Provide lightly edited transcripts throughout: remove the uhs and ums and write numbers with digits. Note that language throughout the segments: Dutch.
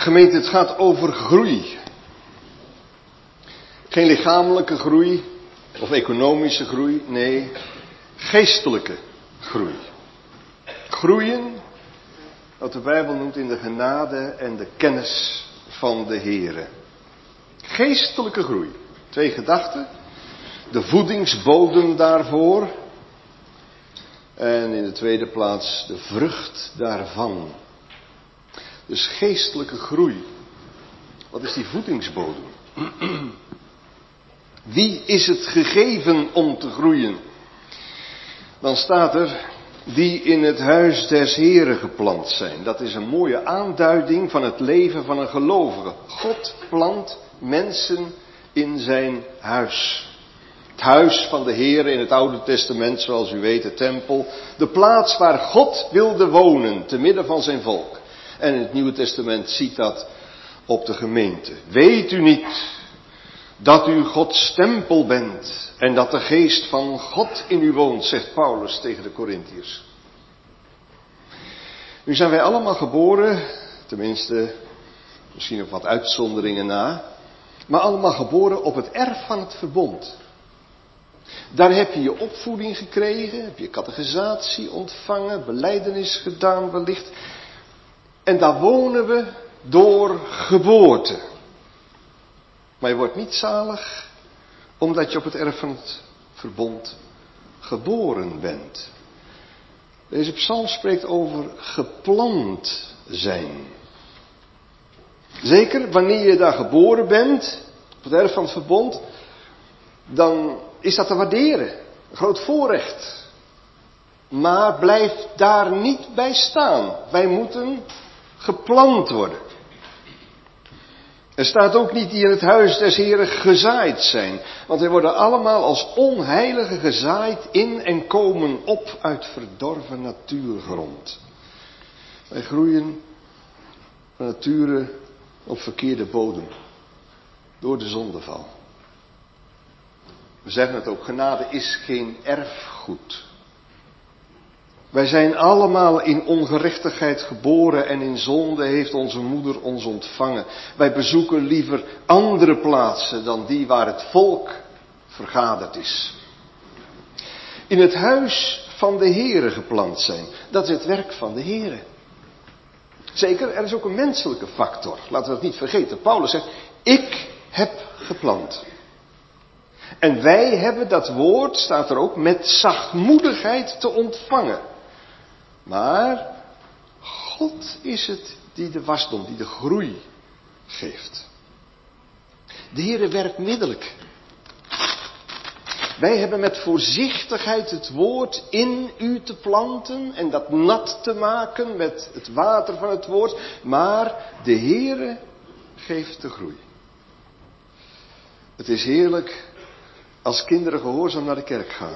Gemeente, het gaat over groei. Geen lichamelijke groei of economische groei, nee, geestelijke groei. Groeien, wat de Bijbel noemt in de genade en de kennis van de Here. Geestelijke groei. 2 gedachten. De voedingsbodem daarvoor. En in de tweede plaats de vrucht daarvan. Dus geestelijke groei. Wat is die voedingsbodem? Wie is het gegeven om te groeien? Dan staat er, die in het huis des Heren geplant zijn. Dat is een mooie aanduiding van het leven van een gelovige. God plant mensen in zijn huis. Het huis van de Heren in het Oude Testament, zoals u weet, de tempel. De plaats waar God wilde wonen, te midden van zijn volk. En in het Nieuwe Testament ziet dat op de gemeente. Weet u niet dat u Gods tempel bent en dat de geest van God in u woont, zegt Paulus tegen de Korintiërs. Nu zijn wij allemaal geboren, tenminste, misschien op wat uitzonderingen na, maar allemaal geboren op het erf van het verbond. Daar heb je je opvoeding gekregen, heb je catechisatie ontvangen, belijdenis gedaan wellicht. En daar wonen we door geboorte. Maar je wordt niet zalig omdat je op het erf van het verbond geboren bent. Deze psalm spreekt over geplant zijn. Zeker wanneer je daar geboren bent, op het erf van het verbond, dan is dat te waarderen. Een groot voorrecht. Maar blijf daar niet bij staan. Wij moeten geplant worden. Er staat ook niet die in het huis des Heren gezaaid zijn. Want wij worden allemaal als onheiligen gezaaid in en komen op uit verdorven natuurgrond. Wij groeien van nature op verkeerde bodem. Door de zondeval. We zeggen het ook, genade is geen erfgoed. Wij zijn allemaal in ongerechtigheid geboren en in zonde heeft onze moeder ons ontvangen. Wij bezoeken liever andere plaatsen dan die waar het volk vergaderd is. In het huis van de Here geplant zijn, dat is het werk van de Here. Zeker, er is ook een menselijke factor, laten we dat niet vergeten. Paulus zegt, ik heb geplant. En wij hebben dat woord, staat er ook, met zachtmoedigheid te ontvangen. Maar God is het die de wasdom, die de groei geeft. De Heere werkt middelijk. Wij hebben met voorzichtigheid het woord in u te planten en dat nat te maken met het water van het woord. Maar de Heere geeft de groei. Het is heerlijk als kinderen gehoorzaam naar de kerk gaan.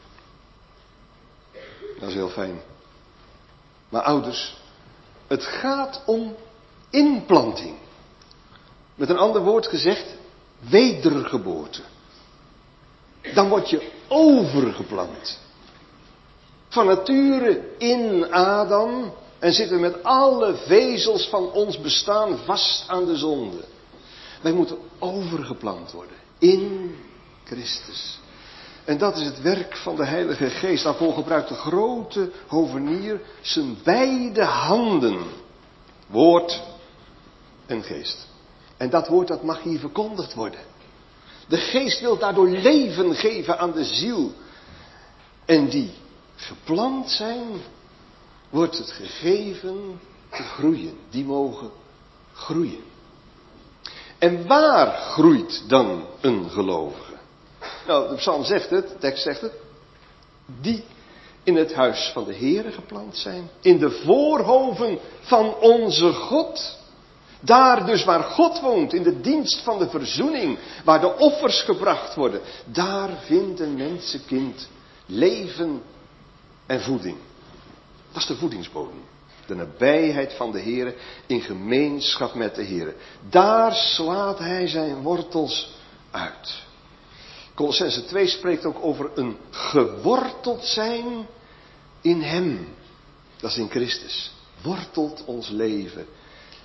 Dat is heel fijn. Maar ouders, het gaat om inplanting. Met een ander woord gezegd, wedergeboorte. Dan word je overgeplant. Van nature in Adam en zitten met alle vezels van ons bestaan vast aan de zonde. Wij moeten overgeplant worden in Christus. En dat is het werk van de Heilige Geest. Daarvoor gebruikt de grote hovenier zijn beide handen. Woord en geest. En dat woord dat mag hier verkondigd worden. De geest wil daardoor leven geven aan de ziel. En die geplant zijn, wordt het gegeven te groeien. Die mogen groeien. En waar groeit dan een gelovige? Nou, de psalm zegt het, de tekst zegt het. Die in het huis van de Heere geplant zijn. In de voorhoven van onze God. Daar dus waar God woont, in de dienst van de verzoening. Waar de offers gebracht worden. Daar vindt een mensenkind leven en voeding. Dat is de voedingsbodem. De nabijheid van de Heere in gemeenschap met de Heere. Daar slaat hij zijn wortels uit. Kolossenzen 2 spreekt ook over een geworteld zijn in hem. Dat is in Christus. Wortelt ons leven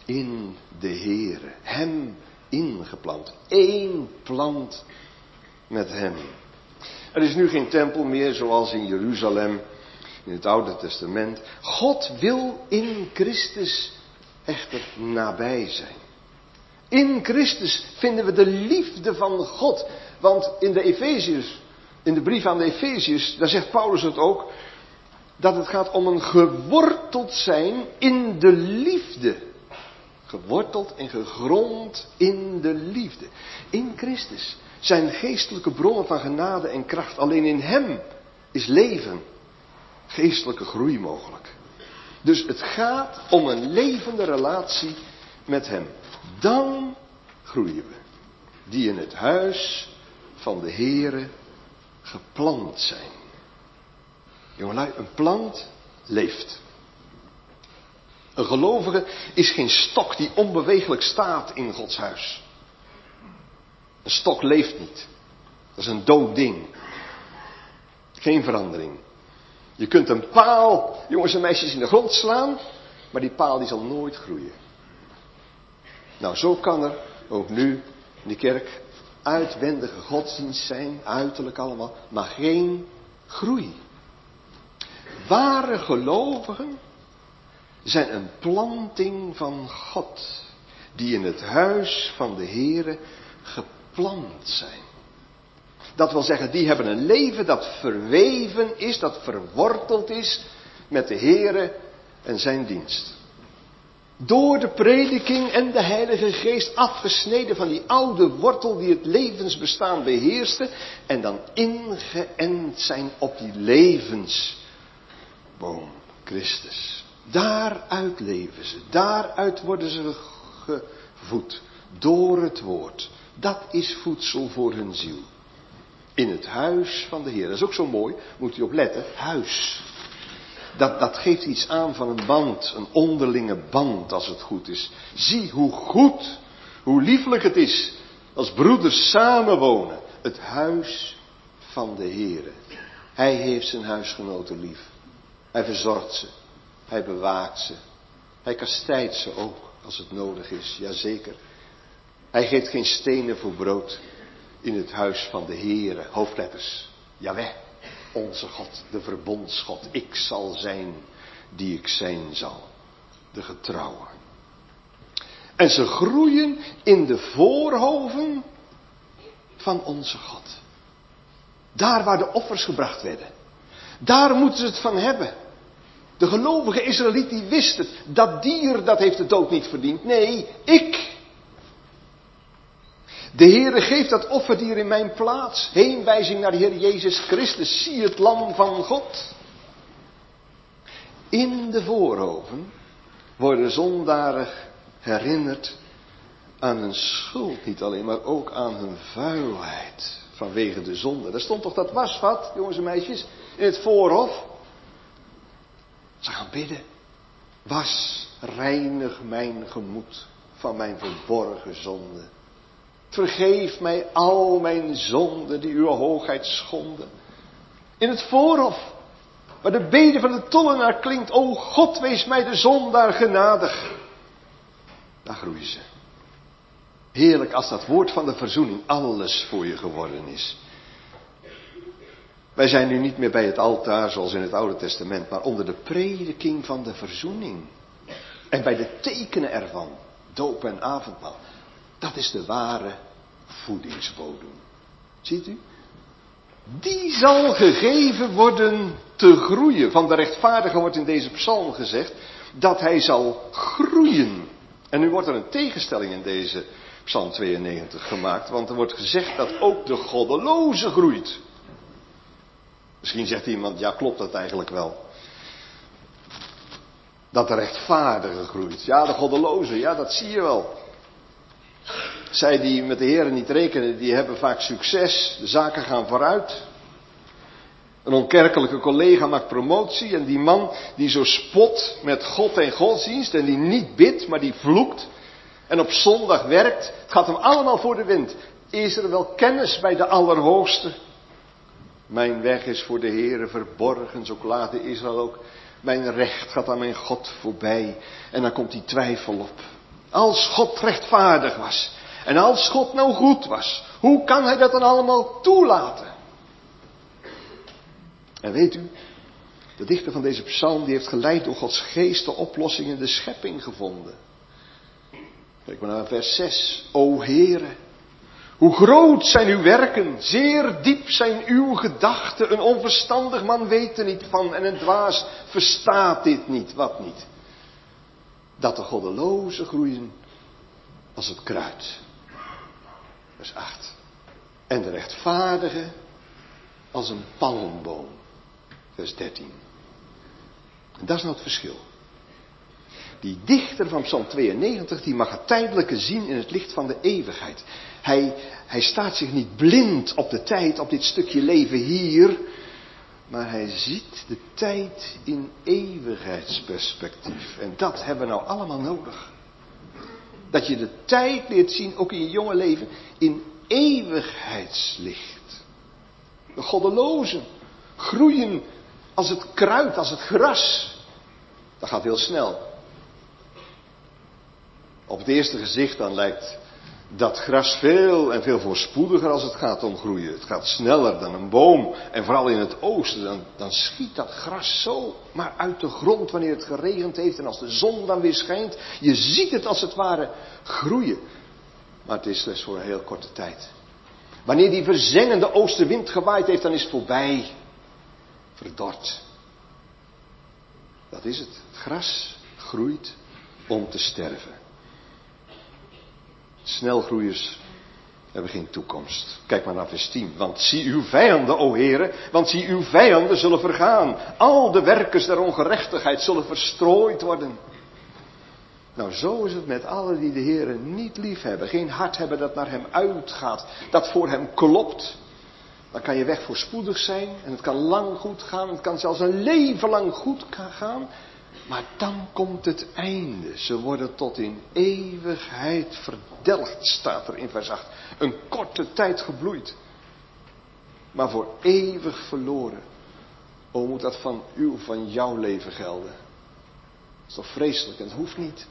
in de Heere. Hem ingeplant. Eén plant met hem. Er is nu geen tempel meer zoals in Jeruzalem, in het Oude Testament. God wil in Christus echter nabij zijn. In Christus vinden we de liefde van God. Want in de Efeziërs, in de brief aan de Efeziërs, daar zegt Paulus het ook, dat het gaat om een geworteld zijn in de liefde. Geworteld en gegrond in de liefde. In Christus zijn geestelijke bronnen van genade en kracht. Alleen in hem is leven, geestelijke groei mogelijk. Dus het gaat om een levende relatie met hem. Dan groeien we. Die in het huis van de Heere geplant zijn. Jongelui, een plant leeft. Een gelovige is geen stok die onbeweeglijk staat in Gods huis. Een stok leeft niet. Dat is een dood ding. Geen verandering. Je kunt een paal, jongens en meisjes, in de grond slaan, maar die paal die zal nooit groeien. Nou, zo kan er ook nu in de kerk uitwendige godsdienst zijn, uiterlijk allemaal, maar geen groei. Ware gelovigen zijn een planting van God, die in het huis van de Heere geplant zijn. Dat wil zeggen, die hebben een leven dat verweven is, dat verworteld is met de Heere en zijn dienst. Door de prediking en de Heilige Geest afgesneden van die oude wortel die het levensbestaan beheerste en dan ingeënt zijn op die levensboom, Christus. Daaruit leven ze, daaruit worden ze gevoed, door het woord. Dat is voedsel voor hun ziel. In het huis van de Heer. Dat is ook zo mooi, moet u op letten, huis. Dat geeft iets aan van een band, een onderlinge band als het goed is. Zie hoe goed, hoe lieflijk het is als broeders samenwonen. Het huis van de Heer. Hij heeft zijn huisgenoten lief. Hij verzorgt ze. Hij bewaakt ze. Hij kastijdt ze ook als het nodig is, jazeker. Hij geeft geen stenen voor brood in het huis van de Heere. Hoofdletters. Jaweh, onze God, de verbondsgod. Ik zal zijn die ik zijn zal. De getrouwe. En ze groeien in de voorhoven van onze God. Daar waar de offers gebracht werden. Daar moeten ze het van hebben. De gelovige Israëliet die wist het. Dat dier dat heeft de dood niet verdiend. Nee, ik. De Heere geeft dat offerdier in mijn plaats. Heenwijzing naar de Heer Jezus Christus. Zie het lam van God. In de voorhoven worden zondaren herinnerd aan hun schuld. Niet alleen, maar ook aan hun vuilheid. Vanwege de zonde. Daar stond toch dat wasvat, jongens en meisjes, in het voorhof. Ze gaan bidden. Was, reinig mijn gemoed van mijn verborgen zonde. Vergeef mij al mijn zonden die uw hoogheid schonden. In het voorhof, waar de bede van de tollenaar klinkt. O God, wees mij de zondaar genadig. Daar groeien ze. Heerlijk als dat woord van de verzoening alles voor je geworden is. Wij zijn nu niet meer bij het altaar zoals in het Oude Testament, maar onder de prediking van de verzoening. En bij de tekenen ervan, doop en avondmaal. Dat is de ware voedingsbodem. Ziet u? Die zal gegeven worden te groeien. Van de rechtvaardige wordt in deze psalm gezegd dat hij zal groeien. En nu wordt er een tegenstelling in deze psalm 92 gemaakt, want er wordt gezegd dat ook de goddeloze groeit. Misschien zegt iemand, ja, klopt dat eigenlijk wel? Dat de rechtvaardige groeit. Ja, de goddeloze, ja, dat zie je wel. Zij die met de Heer niet rekenen, die hebben vaak succes. De zaken gaan vooruit. Een onkerkelijke collega maakt promotie. En die man die zo spot met God en godsdienst. En die niet bidt, maar die vloekt. En op zondag werkt. Het gaat hem allemaal voor de wind. Is er wel kennis bij de Allerhoogste? Mijn weg is voor de Heere verborgen. Zo klaagde Israël ook. Mijn recht gaat aan mijn God voorbij. En dan komt die twijfel op. Als God rechtvaardig was. En als God nou goed was. Hoe kan hij dat dan allemaal toelaten? En weet u, de dichter van deze psalm die heeft geleid door Gods geest de oplossing in de schepping gevonden. Kijk maar naar vers 6. O Heere, hoe groot zijn uw werken, zeer diep zijn uw gedachten. Een onverstandig man weet er niet van en een dwaas verstaat dit niet. Wat niet? Dat de goddelozen groeien als het kruid. Vers 8. En de rechtvaardige als een palmboom. Vers 13. En dat is nou het verschil. Die dichter van Psalm 92, die mag het tijdelijke zien in het licht van de eeuwigheid. Hij staat zich niet blind op de tijd, op dit stukje leven hier. Maar hij ziet de tijd in eeuwigheidsperspectief. En dat hebben we nou allemaal nodig. Dat je de tijd leert zien, ook in je jonge leven, in eeuwigheidslicht. De goddelozen groeien als het kruid, als het gras. Dat gaat heel snel. Op het eerste gezicht dan lijkt dat gras veel en veel voorspoediger als het gaat om groeien. Het gaat sneller dan een boom. En vooral in het oosten, dan schiet dat gras zo maar uit de grond wanneer het geregend heeft. En als de zon dan weer schijnt. Je ziet het als het ware groeien. Maar het is slechts voor een heel korte tijd. Wanneer die verzengende oostenwind gewaaid heeft, dan is het voorbij. Verdord. Dat is het. Het gras groeit om te sterven. Snelgroeiers hebben geen toekomst. Kijk maar naar vers 10. Want zie uw vijanden, o Heere, want zie uw vijanden zullen vergaan. Al de werkers der ongerechtigheid zullen verstrooid worden. Nou, zo is het met allen die de Heere niet lief hebben. Geen hart hebben dat naar hem uitgaat. Dat voor hem klopt. Dan kan je weg voorspoedig zijn. En het kan lang goed gaan. Het kan zelfs een leven lang goed gaan. Maar dan komt het einde. Ze worden tot in eeuwigheid verdelgd, staat er in vers 8. Een korte tijd gebloeid. Maar voor eeuwig verloren. O, moet dat van jouw leven gelden? Dat is toch vreselijk en het hoeft niet.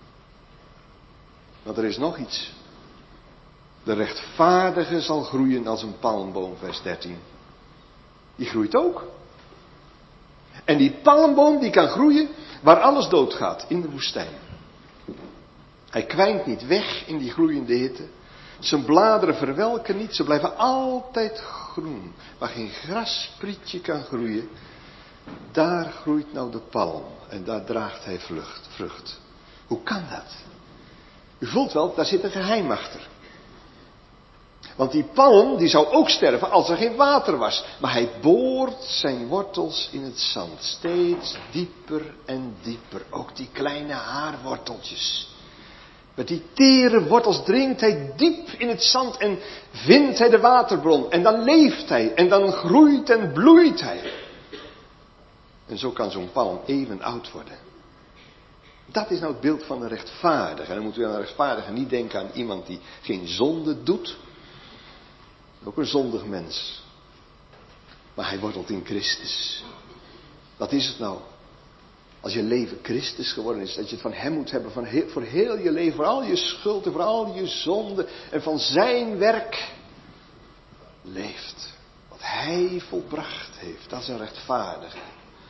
Want er is nog iets. De rechtvaardige zal groeien als een palmboom, vers 13. Die groeit ook. En die palmboom die kan groeien waar alles doodgaat, in de woestijn. Hij kwijnt niet weg in die gloeiende hitte. Zijn bladeren verwelken niet, ze blijven altijd groen. Waar geen grassprietje kan groeien, daar groeit nou de palm. En daar draagt hij vrucht. Hoe kan dat? U voelt wel, daar zit een geheim achter. Want die palm, die zou ook sterven als er geen water was. Maar hij boort zijn wortels in het zand. Steeds dieper en dieper. Ook die kleine haarworteltjes. Met die tere wortels dringt hij diep in het zand en vindt hij de waterbron. En dan leeft hij en dan groeit en bloeit hij. En zo kan zo'n palm even oud worden. Dat is nou het beeld van de rechtvaardige. En dan moeten we aan de rechtvaardige niet denken aan iemand die geen zonde doet. Ook een zondig mens. Maar hij wortelt in Christus. Wat is het nou? Als je leven Christus geworden is. Dat je het van hem moet hebben. Voor heel je leven. Voor al je schuld en voor al je zonde. En van zijn werk leeft. Wat hij volbracht heeft. Dat is een rechtvaardige.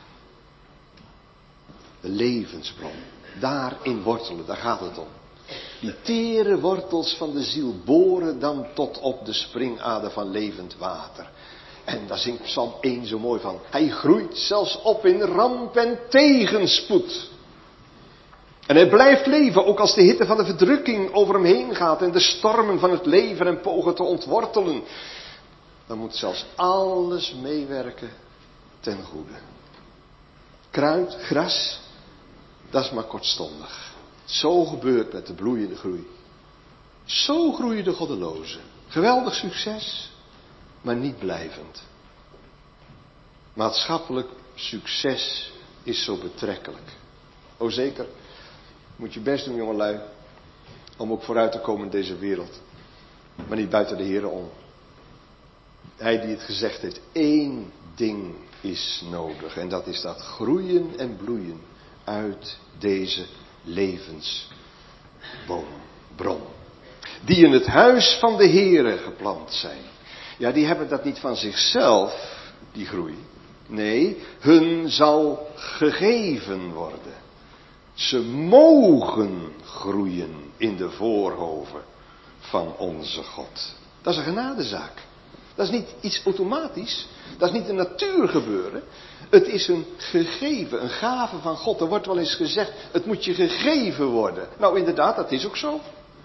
De levensbron. Daarin wortelen. Daar gaat het om. Die tere wortels van de ziel boren dan tot op de springader van levend water. En daar zingt Psalm 1 zo mooi van. Hij groeit zelfs op in ramp en tegenspoed. En hij blijft leven, ook als de hitte van de verdrukking over hem heen gaat. En de stormen van het leven en pogen te ontwortelen. Dan moet zelfs alles meewerken ten goede. Kruid, gras, dat is maar kortstondig. Zo gebeurt met de bloeiende groei. Zo groeien de goddelozen. Geweldig succes, maar niet blijvend. Maatschappelijk succes is zo betrekkelijk. O zeker, moet je best doen jongelui, om ook vooruit te komen in deze wereld. Maar niet buiten de Here om. Hij die het gezegd heeft, 1 ding is nodig. En dat is dat groeien en bloeien uit deze levensweg. bron. Die in het huis van de Heere geplant zijn. Ja, die hebben dat niet van zichzelf, die groei. Nee, hun zal gegeven worden. Ze mogen groeien in de voorhoven van onze God. Dat is een genadezaak. Dat is niet iets automatisch. Dat is niet een natuurgebeuren. Het is een gegeven, een gave van God. Er wordt wel eens gezegd, het moet je gegeven worden. Nou inderdaad, dat is ook zo.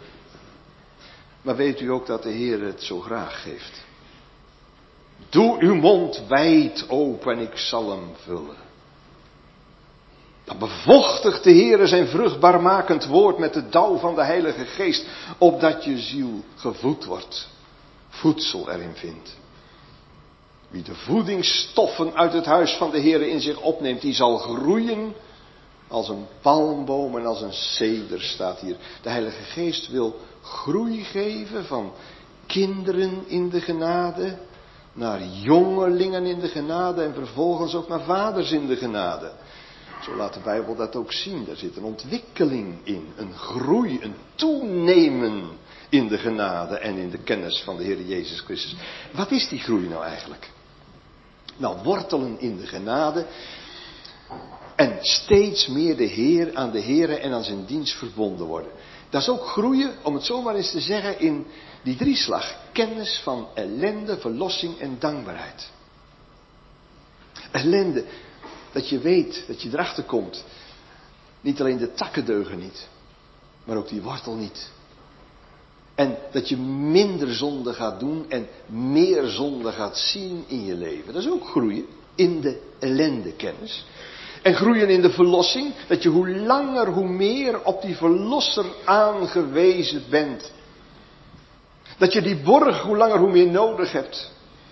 Maar weet u ook dat de Heer het zo graag geeft? Doe uw mond wijd open en ik zal hem vullen. Dan bevochtigt de Heer zijn vruchtbaarmakend woord met de dauw van de Heilige Geest, opdat je ziel gevoed wordt, voedsel erin vindt. Wie de voedingsstoffen uit het huis van de Heer in zich opneemt, die zal groeien als een palmboom en als een ceder, staat hier. De Heilige Geest wil groei geven van kinderen in de genade, naar jongelingen in de genade en vervolgens ook naar vaders in de genade. Zo laat de Bijbel dat ook zien. Daar zit een ontwikkeling in, een groei, een toenemen in de genade en in de kennis van de Heer Jezus Christus. Wat is die groei nou eigenlijk? Nou, wortelen in de genade en steeds meer aan de Heer en aan zijn dienst verbonden worden. Dat is ook groeien, om het zomaar eens te zeggen, in die drieslag. Kennis van ellende, verlossing en dankbaarheid. Ellende, dat je weet, dat je erachter komt. Niet alleen de takken deugen niet, maar ook die wortel niet. En dat je minder zonde gaat doen en meer zonde gaat zien in je leven. Dat is ook groeien in de ellendekennis. En groeien in de verlossing, dat je hoe langer hoe meer op die verlosser aangewezen bent. Dat je die borg hoe langer hoe meer nodig hebt.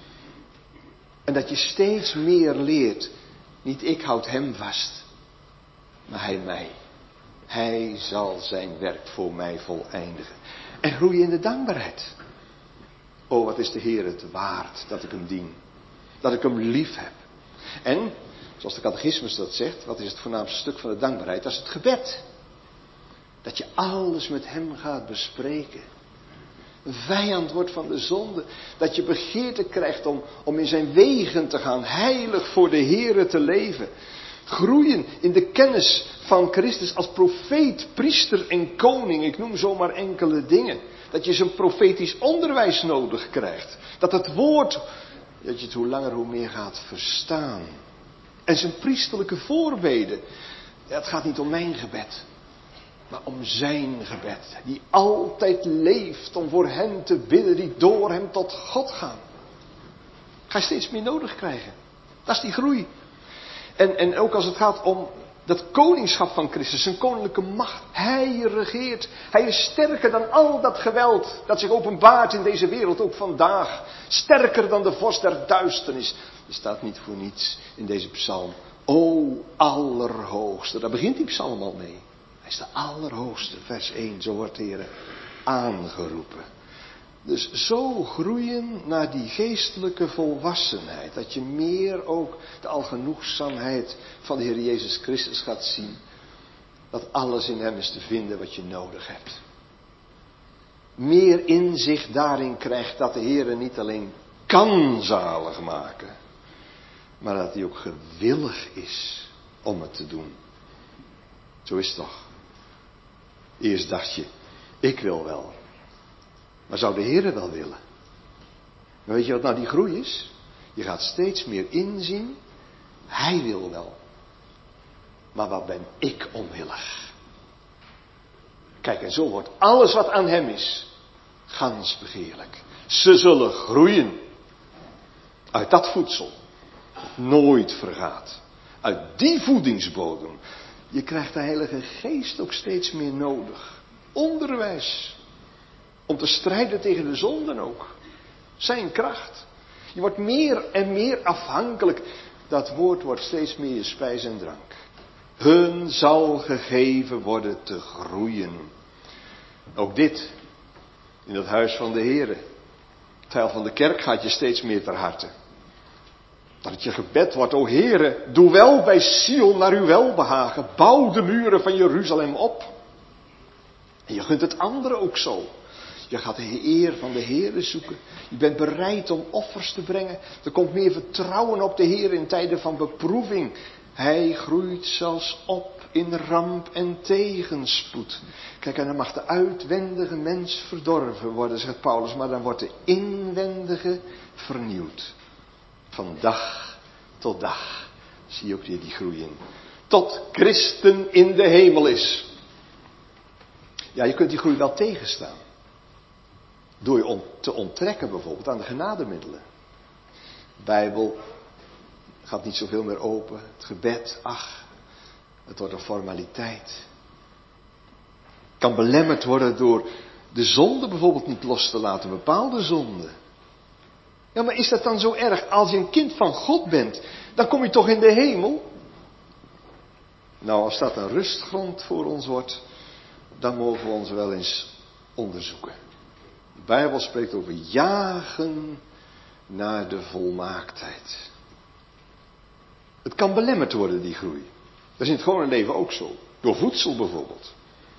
En dat je steeds meer leert. Niet ik houd hem vast, maar hij mij. Hij zal zijn werk voor mij voleindigen. En groeien in de dankbaarheid. Oh, wat is de Heer het waard dat ik hem dien. Dat ik hem lief heb. En, zoals de catechismus dat zegt, wat is het voornaamste stuk van de dankbaarheid? Dat is het gebed. Dat je alles met hem gaat bespreken. Een vijand wordt van de zonde. Dat je begeerte krijgt om in zijn wegen te gaan. Heilig voor de Heere te leven. Groeien in de kennis van Christus als profeet, priester en koning. Ik noem zomaar enkele dingen. Dat je zijn profetisch onderwijs nodig krijgt. Dat het woord, dat je het hoe langer hoe meer gaat verstaan. En zijn priesterlijke voorbeden. Ja, het gaat niet om mijn gebed. Maar om zijn gebed. Die altijd leeft om voor hen te bidden die door hem tot God gaan. Ga je steeds meer nodig krijgen. Dat is die groei. En ook als het gaat om dat koningschap van Christus, zijn koninklijke macht. Hij regeert. Hij is sterker dan al dat geweld dat zich openbaart in deze wereld, ook vandaag. Sterker dan de vorst der duisternis. Er staat niet voor niets in deze psalm. O Allerhoogste. Daar begint die psalm al mee. Hij is de Allerhoogste, vers 1. Zo wordt de Heer aangeroepen. Dus zo groeien naar die geestelijke volwassenheid. Dat je meer ook de algenoegzaamheid van de Heer Jezus Christus gaat zien. Dat alles in hem is te vinden wat je nodig hebt. Meer inzicht daarin krijgt dat de Heer niet alleen kan zalig maken. Maar dat hij ook gewillig is om het te doen. Zo is het toch. Eerst dacht je, ik wil wel. Maar zou de Heer wel willen? Maar weet je wat nou die groei is? Je gaat steeds meer inzien. Hij wil wel. Maar wat ben ik onwillig? Kijk, en zo wordt alles wat aan hem is, gans begeerlijk. Ze zullen groeien. Uit dat voedsel. Dat nooit vergaat. Uit die voedingsbodem. Je krijgt de Heilige Geest ook steeds meer nodig. Onderwijs. Om te strijden tegen de zonden ook. Zijn kracht. Je wordt meer en meer afhankelijk. Dat woord wordt steeds meer je spijs en drank. Hun zal gegeven worden te groeien. Ook dit. In het huis van de Heere. Het heil van de kerk gaat je steeds meer ter harte. Dat het je gebed wordt, o Heere, doe wel bij Sion naar uw welbehagen. Bouw de muren van Jeruzalem op. En je gunt het anderen ook zo. Je gaat de eer van de Heer zoeken. Je bent bereid om offers te brengen. Er komt meer vertrouwen op de Heer in tijden van beproeving. Hij groeit zelfs op in ramp en tegenspoed. Kijk, en dan mag de uitwendige mens verdorven worden, zegt Paulus. Maar dan wordt de inwendige vernieuwd. Van dag tot dag. Zie je ook weer die groei in. Tot Christen in de hemel is. Ja, je kunt die groei wel tegenstaan. Door je te onttrekken bijvoorbeeld aan de genademiddelen. De Bijbel gaat niet zoveel meer open. Het gebed, ach, het wordt een formaliteit. Het kan belemmerd worden door de zonde bijvoorbeeld niet los te laten, bepaalde zonden. Ja, maar is dat dan zo erg? Als je een kind van God bent, dan kom je toch in de hemel? Nou, als dat een rustgrond voor ons wordt, dan mogen we ons wel eens onderzoeken. De Bijbel spreekt over jagen naar de volmaaktheid. Het kan belemmerd worden, die groei. Dat is in het gewone leven ook zo. Door voedsel bijvoorbeeld.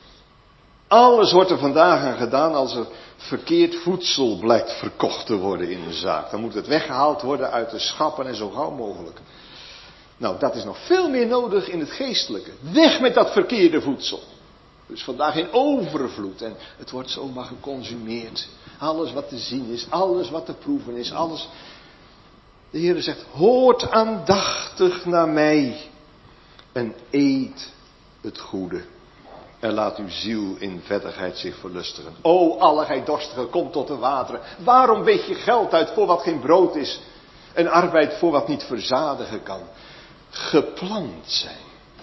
Alles wordt er vandaag aan gedaan als er verkeerd voedsel blijkt verkocht te worden in een zaak. Dan moet het weggehaald worden uit de schappen en zo gauw mogelijk. Nou, dat is nog veel meer nodig in het geestelijke. Weg met dat verkeerde voedsel. Dus vandaag in overvloed. En het wordt zomaar geconsumeerd. Alles wat te zien is, alles wat te proeven is, alles. De Heer zegt, hoort aandachtig naar mij. En eet het goede. En laat uw ziel in vettigheid zich verlustigen. O, alle gij dorstigen, kom tot de wateren. Waarom weet je geld uit voor wat geen brood is? En arbeid voor wat niet verzadigen kan? Geplant zijn.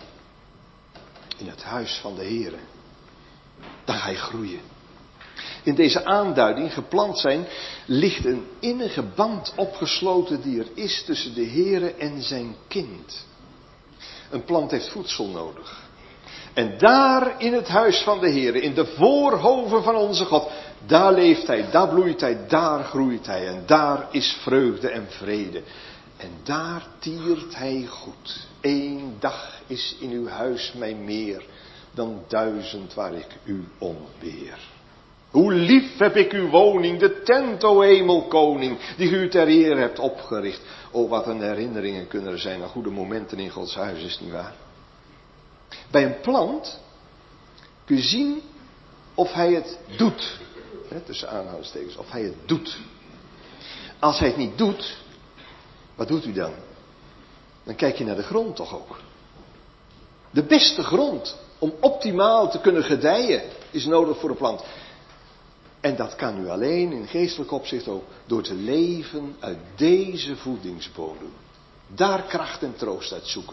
In het huis van de Heer. Dan ga je groeien. In deze aanduiding, geplant zijn, ligt een innige band opgesloten die er is tussen de Heer en zijn kind. Een plant heeft voedsel nodig. En daar in het huis van de Heer, in de voorhoven van onze God, daar leeft hij, daar bloeit hij, daar groeit hij. En daar is vreugde en vrede. En daar tiert hij goed. 1 dag is in uw huis mij meer dan 1000 waar ik u om beer. Hoe lief heb ik uw woning, de tent, o hemelkoning, die u ter eer hebt opgericht. O, wat een herinneringen kunnen er zijn aan goede momenten in Gods huis, is niet waar? Bij een plant kun je zien of hij het doet. Tussen aanhalingstekens, of hij het doet. Als hij het niet doet, wat doet u dan? Dan kijk je naar de grond toch ook. De beste grond om optimaal te kunnen gedijen is nodig voor een plant. En dat kan u alleen in geestelijk opzicht ook door te leven uit deze voedingsbodem. Daar kracht en troost uit zoeken.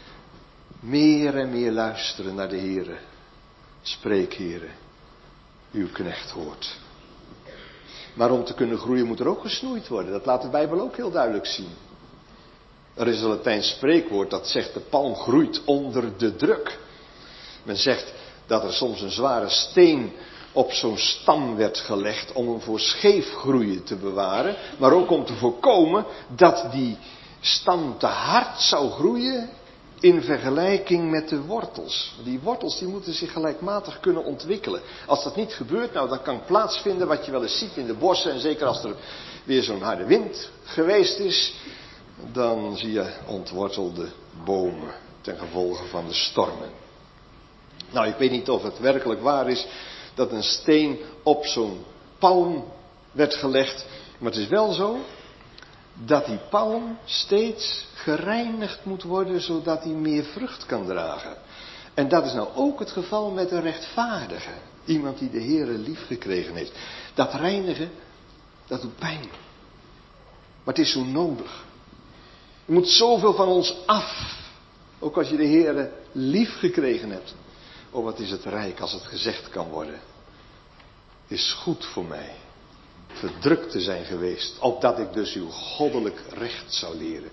Meer en meer luisteren naar de Heere. Spreek, Heere, uw knecht hoort. Maar om te kunnen groeien moet er ook gesnoeid worden. Dat laat de Bijbel ook heel duidelijk zien. Er is een Latijns spreekwoord dat zegt de palm groeit onder de druk. Men zegt dat er soms een zware steen op zo'n stam werd gelegd om hem voor scheef groeien te bewaren. Maar ook om te voorkomen dat die stam te hard zou groeien in vergelijking met de wortels. Die wortels die moeten zich gelijkmatig kunnen ontwikkelen. Als dat niet gebeurt, nou dan kan plaatsvinden wat je wel eens ziet in de bossen. En zeker als er weer zo'n harde wind geweest is, dan zie je ontwortelde bomen ten gevolge van de stormen. Nou, ik weet niet of het werkelijk waar is dat een steen op zo'n palm werd gelegd. Maar het is wel zo dat die palm steeds gereinigd moet worden zodat hij meer vrucht kan dragen. En dat is nou ook het geval met een rechtvaardige. Iemand die de Heere lief gekregen heeft. Dat reinigen, dat doet pijn. Maar het is zo nodig. Er moet zoveel van ons af. Ook als je de Heere lief gekregen hebt. Oh, wat is het rijk als het gezegd kan worden. Is goed voor mij verdrukt te zijn geweest, opdat ik dus uw goddelijk recht zou leren.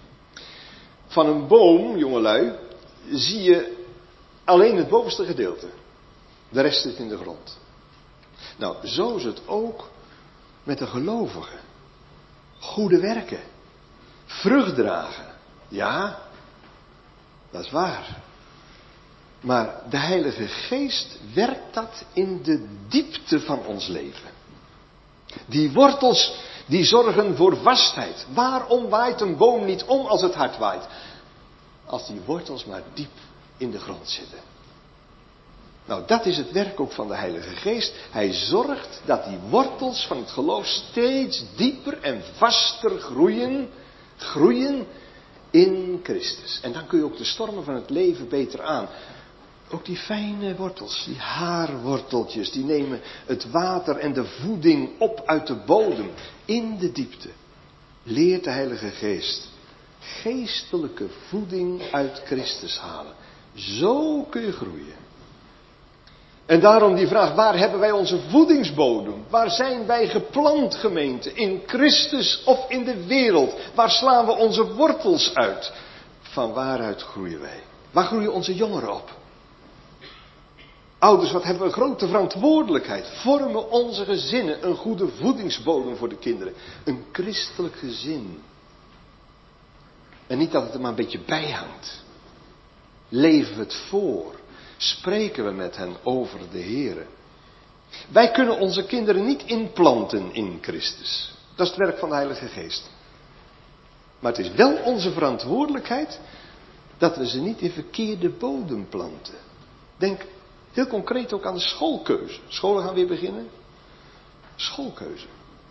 Van een boom, jongelui, zie je alleen het bovenste gedeelte. De rest zit in de grond. Nou, zo is het ook met de gelovigen. Goede werken. Vrucht dragen. Ja, dat is waar. Maar de Heilige Geest werkt dat in de diepte van ons leven. Die wortels, die zorgen voor vastheid. Waarom waait een boom niet om als het hard waait? Als die wortels maar diep in de grond zitten. Nou, dat is het werk ook van de Heilige Geest. Hij zorgt dat die wortels van het geloof steeds dieper en vaster groeien in Christus. En dan kun je ook de stormen van het leven beter aan. Ook die fijne wortels, die haarworteltjes, die nemen het water en de voeding op uit de bodem. In de diepte leert de Heilige Geest geestelijke voeding uit Christus halen. Zo kun je groeien. En daarom die vraag, waar hebben wij onze voedingsbodem? Waar zijn wij geplant, gemeente? In Christus of in de wereld? Waar slaan we onze wortels uit? Van waaruit groeien wij? Waar groeien onze jongeren op? Ouders, wat hebben we een grote verantwoordelijkheid. Vormen onze gezinnen een goede voedingsbodem voor de kinderen. Een christelijk gezin. En niet dat het er maar een beetje bij hangt. Leven we het voor. Spreken we met hen over de Here. Wij kunnen onze kinderen niet inplanten in Christus. Dat is het werk van de Heilige Geest. Maar het is wel onze verantwoordelijkheid dat we ze niet in verkeerde bodem planten. Denk heel concreet ook aan de schoolkeuze. Scholen gaan weer beginnen. Schoolkeuze.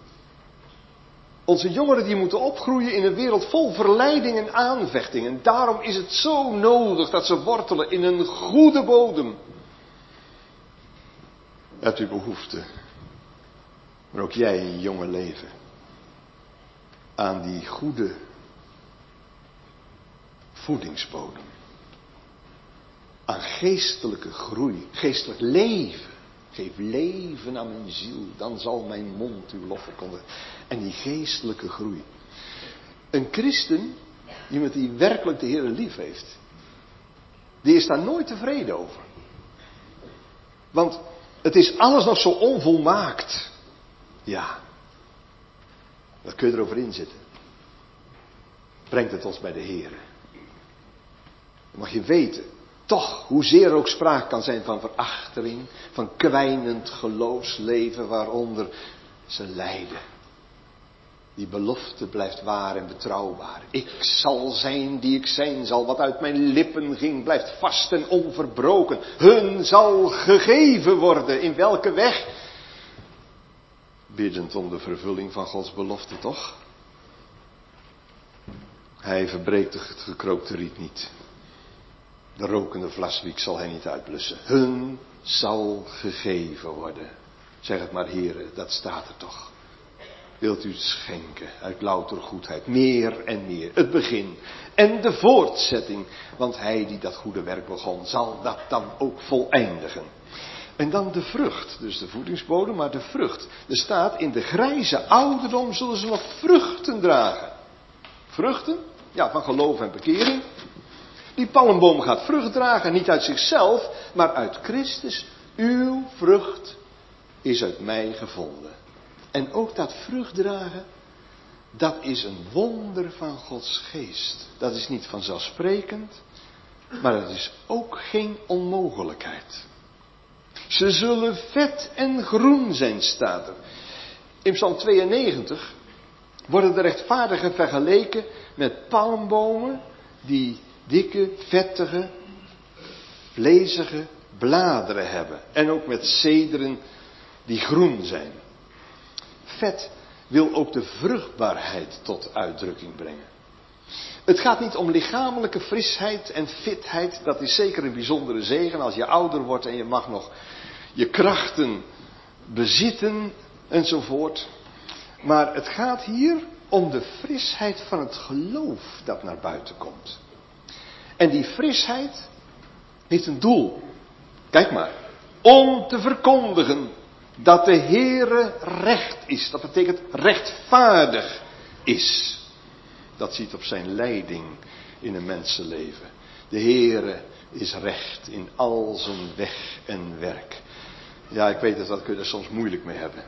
Onze jongeren die moeten opgroeien in een wereld vol verleiding en aanvechting. En daarom is het zo nodig dat ze wortelen in een goede bodem. Hebt u behoefte, maar ook jij in je jonge leven, aan die goede voedingsbodem. Aan geestelijke groei, geestelijk leven. Geef leven aan mijn ziel, dan zal mijn mond uw lof verkondigen. En die geestelijke groei. Een christen, iemand die werkelijk de Heer lief heeft, die is daar nooit tevreden over. Want het is alles nog zo onvolmaakt. Ja, dat kun je erover inzetten. Brengt het ons bij de Heer. Dan mag je weten, toch, hoezeer er ook sprake kan zijn van verachtering, van kwijnend geloofsleven waaronder ze lijden. Die belofte blijft waar en betrouwbaar. Ik zal zijn die ik zijn zal. Wat uit mijn lippen ging blijft vast en onverbroken. Hun zal gegeven worden. In welke weg? Biddend om de vervulling van Gods belofte, toch? Hij verbreekt het gekrookte riet niet. De rokende vlaswiek zal hij niet uitblussen. Hun zal gegeven worden. Zeg het maar, heren, dat staat er toch. Wilt u het schenken uit louter goedheid. Meer en meer. Het begin. En de voortzetting. Want hij die dat goede werk begon, zal dat dan ook voleindigen. En dan de vrucht. Dus de voedingsbodem, maar de vrucht. Er staat, in de grijze ouderdom zullen ze nog vruchten dragen. Vruchten? Ja, van geloof en bekering. Die palmboom gaat vrucht dragen, niet uit zichzelf, maar uit Christus. Uw vrucht is uit mij gevonden. En ook dat vrucht dragen, dat is een wonder van Gods geest. Dat is niet vanzelfsprekend, maar dat is ook geen onmogelijkheid. Ze zullen vet en groen zijn, staat er. In Psalm 92 worden de rechtvaardigen vergeleken met palmbomen die dikke, vettige, vlezige bladeren hebben. En ook met cederen die groen zijn. Vet wil ook de vruchtbaarheid tot uitdrukking brengen. Het gaat niet om lichamelijke frisheid en fitheid. Dat is zeker een bijzondere zegen als je ouder wordt en je mag nog je krachten bezitten enzovoort. Maar het gaat hier om de frisheid van het geloof dat naar buiten komt. En die frisheid heeft een doel. Kijk maar. Om te verkondigen dat de Heere recht is. Dat betekent rechtvaardig is. Dat ziet op zijn leiding in een mensenleven. De Heere is recht in al zijn weg en werk. Ja, ik weet het, dat kun je er soms moeilijk mee hebben.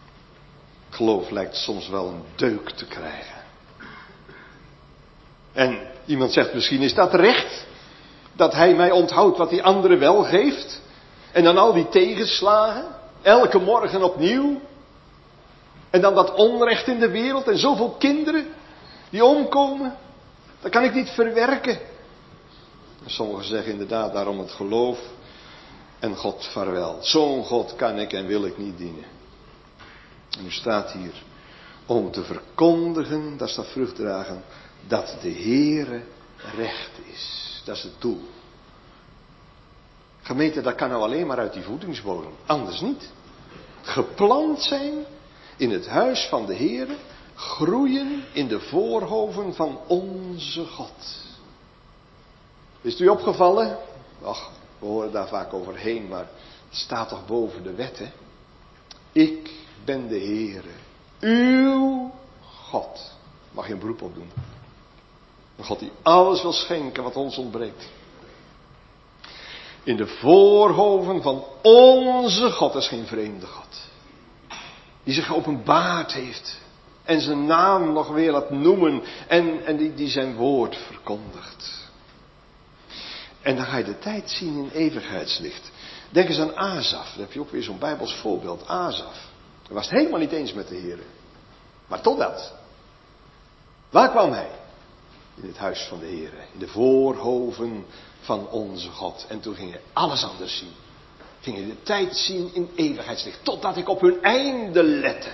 Geloof lijkt soms wel een deuk te krijgen. En iemand zegt misschien, is dat recht? Dat hij mij onthoudt wat die anderen wel geeft. En dan al die tegenslagen. Elke morgen opnieuw. En dan dat onrecht in de wereld. En zoveel kinderen die omkomen. Dat kan ik niet verwerken. En sommigen zeggen inderdaad daarom het geloof. En God vaarwel. Zo'n God kan ik en wil ik niet dienen. En u staat hier om te verkondigen, dat is dat vrucht dragen, dat de Heere recht is. Dat is het doel. Gemeente, dat kan nou alleen maar uit die voedingsbodem. Anders niet. Geplant zijn in het huis van de Heere. Groeien in de voorhoven van onze God. Is het u opgevallen? Ach, we horen daar vaak overheen, maar het staat toch boven de wet, hè? Ik ben de Heere, uw God. Mag je een beroep op doen. Een God die alles wil schenken wat ons ontbreekt. In de voorhoven van onze God, dat is geen vreemde God. Die zich geopenbaard heeft. En zijn naam nog weer laat noemen. En die zijn woord verkondigt. En dan ga je de tijd zien in eeuwigheidslicht. Denk eens aan Asaf. Dan heb je ook weer zo'n Bijbels voorbeeld. Asaf. Hij was het helemaal niet eens met de Heer. Maar totdat. Waar kwam hij? In het huis van de Heer. In de voorhoven van onze God. En toen ging hij alles anders zien. Ging hij de tijd zien in eeuwigheidslicht. Totdat ik op hun einde lette.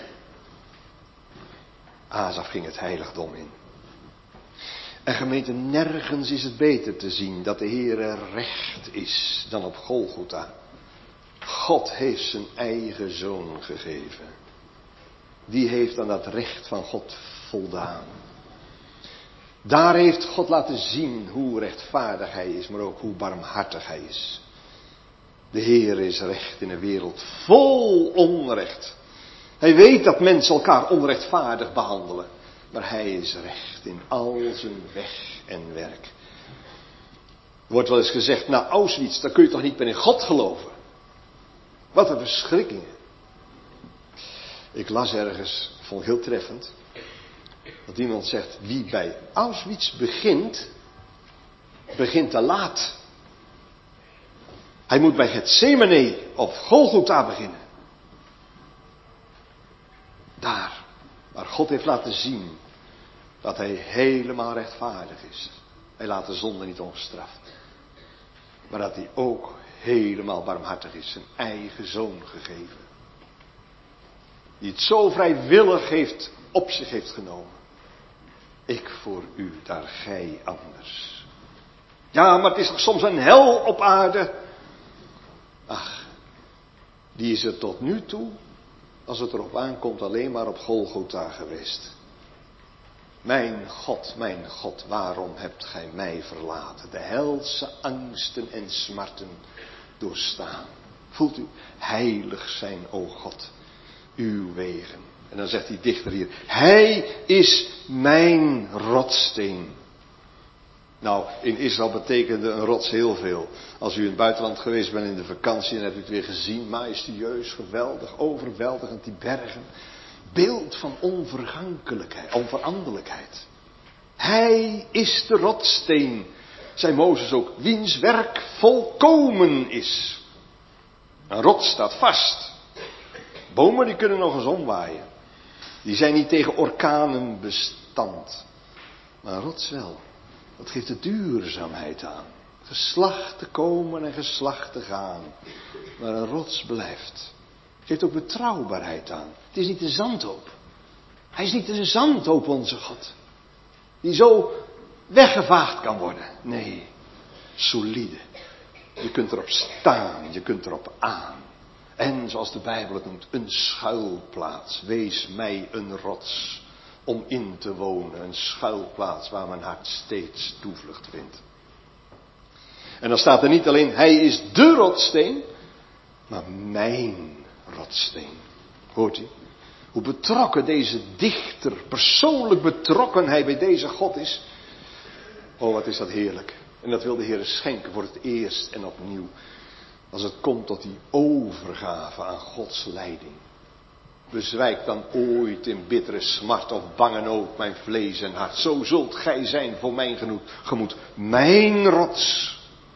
Asaf ging het heiligdom in. En gemeente, nergens is het beter te zien dat de Heere recht is dan op Golgotha. God heeft zijn eigen zoon gegeven. Die heeft aan dat recht van God voldaan. Daar heeft God laten zien hoe rechtvaardig hij is, maar ook hoe barmhartig hij is. De Heere is recht in een wereld vol onrecht. Hij weet dat mensen elkaar onrechtvaardig behandelen. Maar hij is recht in al zijn weg en werk. Er wordt wel eens gezegd, na Auschwitz, dan kun je toch niet meer in God geloven. Wat een verschrikkingen. Ik las ergens, vond ik heel treffend, dat iemand zegt, wie bij Auschwitz begint, begint te laat. Hij moet bij Getsemane of Golgotha beginnen. Daar, waar God heeft laten zien dat hij helemaal rechtvaardig is. Hij laat de zonde niet ongestraft. Maar dat hij ook helemaal barmhartig is. Zijn eigen zoon gegeven. Die het zo vrijwillig heeft op zich heeft genomen. Ik voor u, daar gij anders. Ja, maar het is toch soms een hel op aarde. Ach, die is er tot nu toe, als het erop aankomt, alleen maar op Golgotha geweest. Mijn God, waarom hebt gij mij verlaten? De helse angsten en smarten doorstaan. Voelt u, heilig zijn, o God, uw wegen. En dan zegt die dichter hier, hij is mijn rotssteen. Nou, in Israël betekende een rots heel veel. Als u in het buitenland geweest bent in de vakantie en hebt u het weer gezien, majestueus, geweldig, overweldigend, die bergen. Beeld van onvergankelijkheid, onveranderlijkheid. Hij is de rotssteen, zei Mozes ook, wiens werk volkomen is. Een rots staat vast. Bomen die kunnen nog eens omwaaien. Die zijn niet tegen orkanen bestand. Maar een rots wel. Dat geeft de duurzaamheid aan. Geslachten komen en geslachten gaan. Maar een rots blijft. Geeft ook betrouwbaarheid aan. Het is niet de zandhoop. Hij is niet de zandhoop, onze God. Die zo weggevaagd kan worden. Nee, solide. Je kunt erop staan, je kunt erop aan. En zoals de Bijbel het noemt, een schuilplaats. Wees mij een rots om in te wonen. Een schuilplaats waar mijn hart steeds toevlucht vindt. En dan staat er niet alleen, hij is de rotssteen, maar mijn rotssteen. Hoort u? Hoe betrokken deze dichter, persoonlijk betrokken hij bij deze God is. Oh, wat is dat heerlijk. En dat wil de Heer schenken voor het eerst en opnieuw. Als het komt tot die overgave aan Gods leiding. Bezwijk dan ooit in bittere smart of bange nood mijn vlees en hart. Zo zult gij zijn voor mijn gemoed. Mijn rots.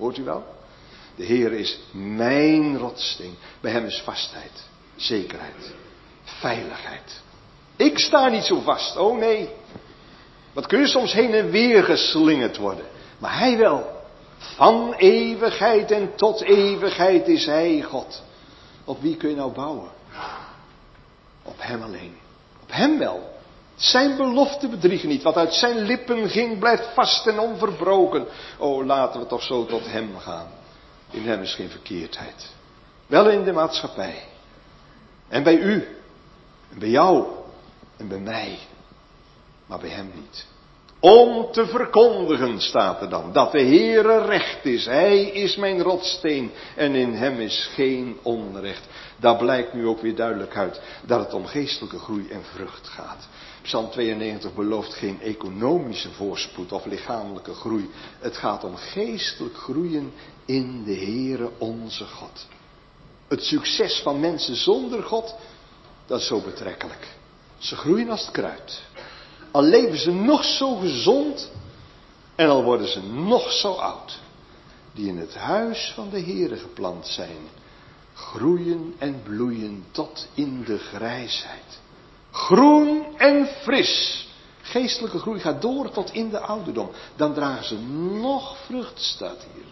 Hoort u wel? De Heer is mijn rotssteen. Bij hem is vastheid, zekerheid, veiligheid. Ik sta niet zo vast, oh nee. Wat kun je soms heen en weer geslingerd worden. Maar hij wel. Van eeuwigheid en tot eeuwigheid is hij God. Op wie kun je nou bouwen? Op hem alleen. Op hem wel. Zijn belofte bedriegen niet. Wat uit zijn lippen ging blijft vast en onverbroken. O, laten we toch zo tot hem gaan. In hem is geen verkeerdheid. Wel in de maatschappij. En bij u. En bij jou. En bij mij. Maar bij hem niet. Om te verkondigen, staat er dan, dat de Heere recht is. Hij is mijn rotssteen en in hem is geen onrecht. Daar blijkt nu ook weer duidelijk uit dat het om geestelijke groei en vrucht gaat. Psalm 92 belooft geen economische voorspoed of lichamelijke groei. Het gaat om geestelijk groeien in de Heere onze God. Het succes van mensen zonder God, dat is zo betrekkelijk. Ze groeien als het kruid. Al leven ze nog zo gezond en al worden ze nog zo oud. Die in het huis van de Heere geplant zijn, groeien en bloeien tot in de grijsheid. Groen en fris. Geestelijke groei gaat door tot in de ouderdom. Dan dragen ze nog vrucht, staat hier.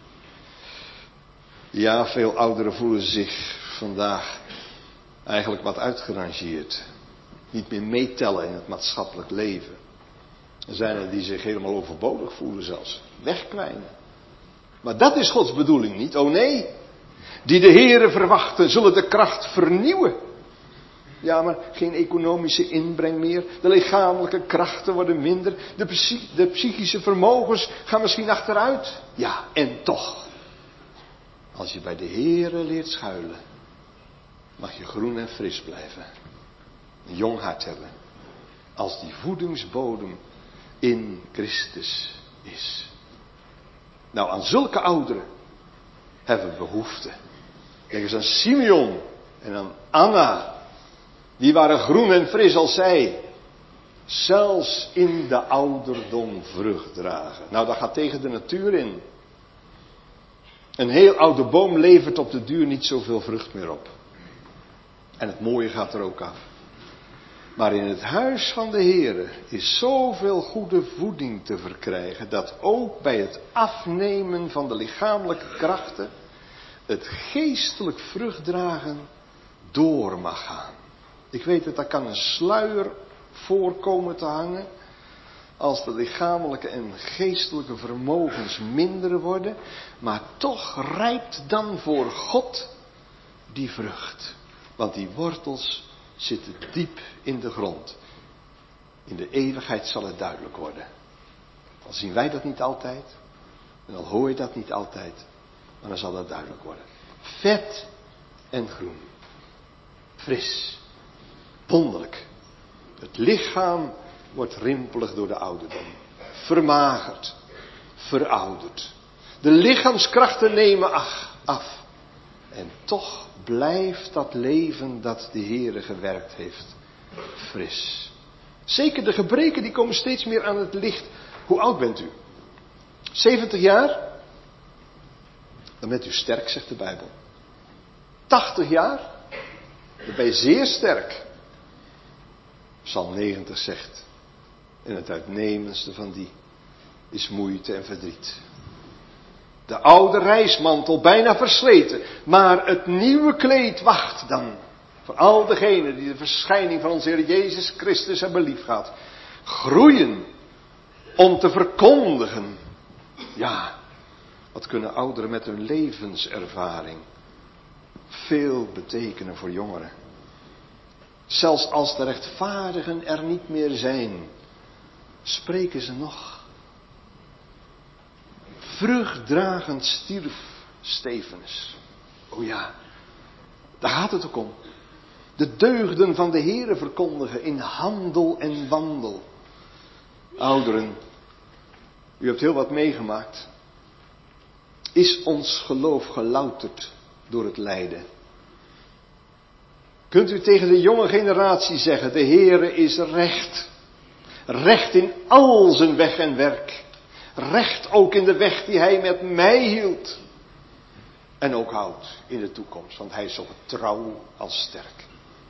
Ja, veel ouderen voelen zich vandaag eigenlijk wat uitgerangeerd. Niet meer meetellen in het maatschappelijk leven. Er zijn er die zich helemaal overbodig voelen zelfs. Wegkwijnen. Maar dat is Gods bedoeling niet. Oh nee. Die de Heere verwachten zullen de kracht vernieuwen. Ja, maar geen economische inbreng meer. De lichamelijke krachten worden minder. De psychische vermogens gaan misschien achteruit. Ja, en toch. Als je bij de Heere leert schuilen, mag je groen en fris blijven. Een jong hart hebben. Als die voedingsbodem in Christus is. Nou, aan zulke ouderen hebben we behoefte. Denk eens aan Simeon en aan Anna. Die waren groen en fris als zij. Zelfs in de ouderdom vrucht dragen. Nou, dat gaat tegen de natuur in. Een heel oude boom levert op de duur niet zoveel vrucht meer op. En het mooie gaat er ook af. Maar in het huis van de Heere is zoveel goede voeding te verkrijgen, dat ook bij het afnemen van de lichamelijke krachten het geestelijk vruchtdragen door mag gaan. Ik weet het, daar kan een sluier voorkomen te hangen als de lichamelijke en geestelijke vermogens minder worden, maar toch rijpt dan voor God die vrucht. Want die wortels zitten diep in de grond. In de eeuwigheid zal het duidelijk worden. Al zien wij dat niet altijd. En al hoor je dat niet altijd. Maar dan zal dat duidelijk worden. Vet en groen. Fris. Wonderlijk. Het lichaam wordt rimpelig door de ouderdom. Vermagerd. Verouderd. De lichaamskrachten nemen af. En toch blijft dat leven dat de Heere gewerkt heeft fris. Zeker de gebreken die komen steeds meer aan het licht. Hoe oud bent u? 70 jaar? Dan bent u sterk, zegt de Bijbel. 80 jaar? Dan ben je zeer sterk. Psalm 90 zegt. En het uitnemendste van die is moeite en verdriet. De oude reismantel bijna versleten. Maar het nieuwe kleed wacht dan. Voor al degenen die de verschijning van onze Heer Jezus Christus hebben liefgehad. Groeien. Om te verkondigen. Ja. Wat kunnen ouderen met hun levenservaring veel betekenen voor jongeren. Zelfs als de rechtvaardigen er niet meer zijn. Spreken ze nog. Vruchtdragend stierf Stefanus. O ja, daar gaat het ook om. De deugden van de Heere verkondigen in handel en wandel. Ouderen, u hebt heel wat meegemaakt. Is ons geloof gelouterd door het lijden? Kunt u tegen de jonge generatie zeggen, de Heere is recht. Recht in al zijn weg en werk. Recht ook in de weg die hij met mij hield. En ook houdt in de toekomst, want hij is zo trouw als sterk.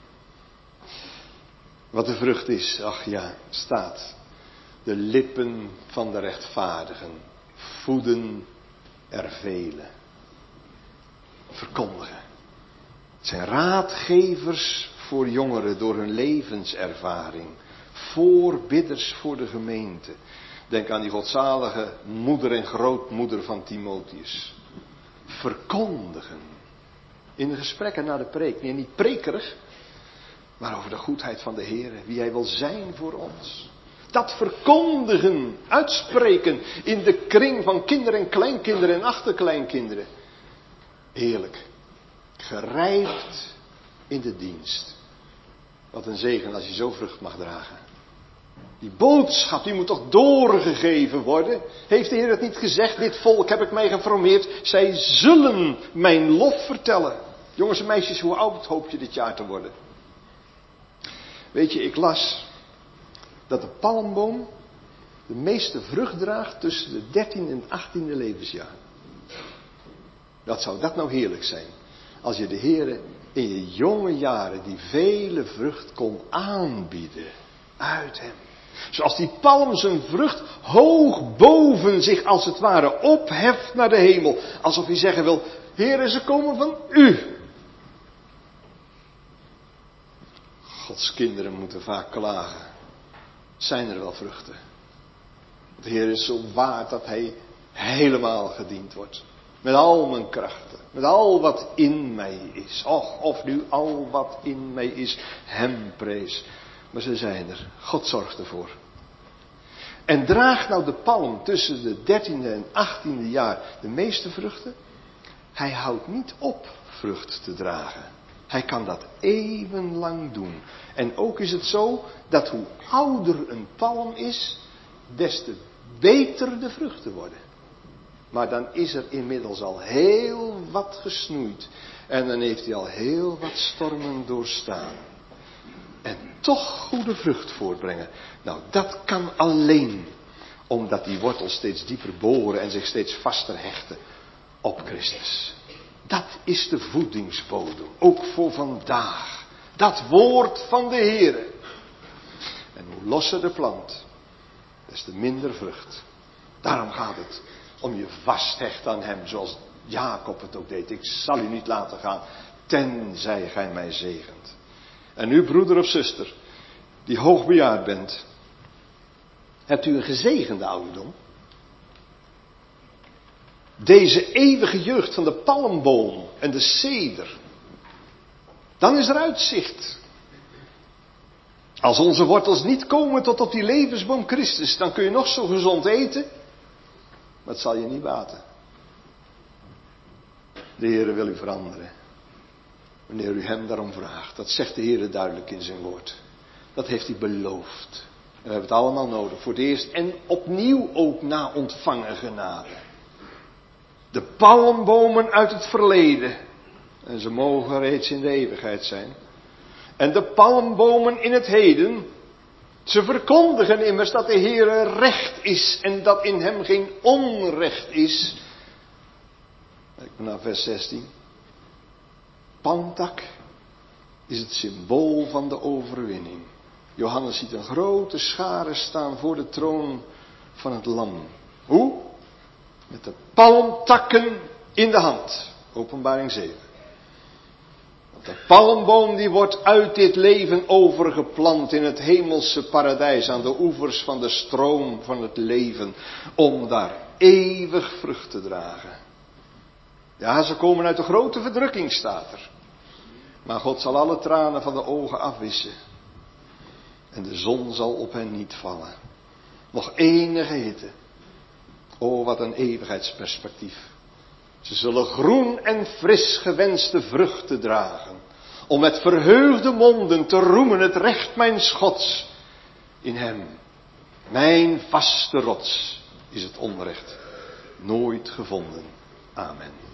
Wat de vrucht is, ach ja, staat. De lippen van de rechtvaardigen voeden er velen. Verkondigen. Het zijn raadgevers voor jongeren door hun levenservaring. Voorbidders voor de gemeente. Denk aan die godzalige moeder en grootmoeder van Timotheus. Verkondigen. In de gesprekken na de preek. Nee, niet prekerig, maar over de goedheid van de Heer. Wie hij wil zijn voor ons. Dat verkondigen, uitspreken in de kring van kinderen en kleinkinderen en achterkleinkinderen. Heerlijk. Gerijpt in de dienst. Wat een zegen als je zo vrucht mag dragen. Die boodschap die moet toch doorgegeven worden. Heeft de Heer het niet gezegd? Dit volk heb ik mij geformeerd. Zij zullen mijn lof vertellen. Jongens en meisjes, hoe oud hoop je dit jaar te worden? Weet je, ik las dat de palmboom de meeste vrucht draagt tussen de 13e en 18e levensjaar. Wat zou dat nou heerlijk zijn? Als je de Heer in je jonge jaren die vele vrucht kon aanbieden uit hem. Zoals die palm zijn vrucht hoog boven zich als het ware opheft naar de hemel. Alsof hij zeggen wil, Heer, ze komen van u. Gods kinderen moeten vaak klagen. Zijn er wel vruchten? De Heer is zo waard dat hij helemaal gediend wordt. Met al mijn krachten. Met al wat in mij is. Och, of nu al wat in mij is hem prees. Maar ze zijn er. God zorgt ervoor. En draagt nou de palm tussen de 13e en 18e jaar de meeste vruchten? Hij houdt niet op vrucht te dragen. Hij kan dat eeuwenlang doen. En ook is het zo dat hoe ouder een palm is, des te beter de vruchten worden. Maar dan is er inmiddels al heel wat gesnoeid. En dan heeft hij al heel wat stormen doorstaan. En toch goede vrucht voortbrengen. Nou, dat kan alleen omdat die wortels steeds dieper boren en zich steeds vaster hechten op Christus. Dat is de voedingsbodem, ook voor vandaag. Dat woord van de Heere. En hoe losser de plant, des te minder vrucht. Daarom gaat het om je vasthecht aan hem, zoals Jacob het ook deed. Ik zal u niet laten gaan, tenzij gij mij zegent. En u, broeder of zuster, die hoogbejaard bent, hebt u een gezegende ouderdom? Deze eeuwige jeugd van de palmboom en de ceder. Dan is er uitzicht. Als onze wortels niet komen tot op die levensboom Christus, dan kun je nog zo gezond eten, maar het zal je niet baten. De Heere wil u veranderen. Wanneer u hem daarom vraagt. Dat zegt de Heere duidelijk in zijn woord. Dat heeft hij beloofd. En we hebben het allemaal nodig. Voor het eerst en opnieuw ook na ontvangen genade. De palmbomen uit het verleden. En ze mogen reeds in de eeuwigheid zijn. En de palmbomen in het heden. Ze verkondigen immers dat de Heere recht is. En dat in hem geen onrecht is. Kijk maar naar vers 16. Palmtak is het symbool van de overwinning. Johannes ziet een grote schare staan voor de troon van het lam. Hoe? Met de palmtakken in de hand. Openbaring 7. Want de palmboom die wordt uit dit leven overgeplant in het hemelse paradijs aan de oevers van de stroom van het leven. Om daar eeuwig vrucht te dragen. Ja, ze komen uit de grote verdrukking, staat er. Maar God zal alle tranen van de ogen afwissen. En de zon zal op hen niet vallen. Nog enige hitte. O, wat een eeuwigheidsperspectief. Ze zullen groen en fris gewenste vruchten dragen. Om met verheugde monden te roemen het recht mijns Gods. In hem, mijn vaste rots, is het onrecht nooit gevonden. Amen.